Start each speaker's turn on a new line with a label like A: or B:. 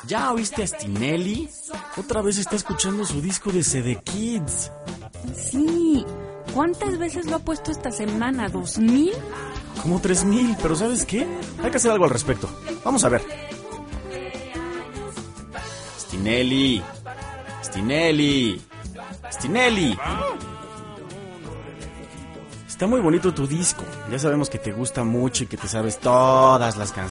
A: ¿Ya oíste a Stinelli? Otra vez está escuchando su disco de CD Kids.
B: Sí. ¿Cuántas veces lo ha puesto esta semana? ¿2000?
A: Como 3000, pero ¿sabes qué? Hay que hacer algo al respecto. Vamos a ver. Stinelli. Stinelli. Stinelli. Está muy bonito tu disco. Ya sabemos que te gusta mucho y que te sabes todas las canciones.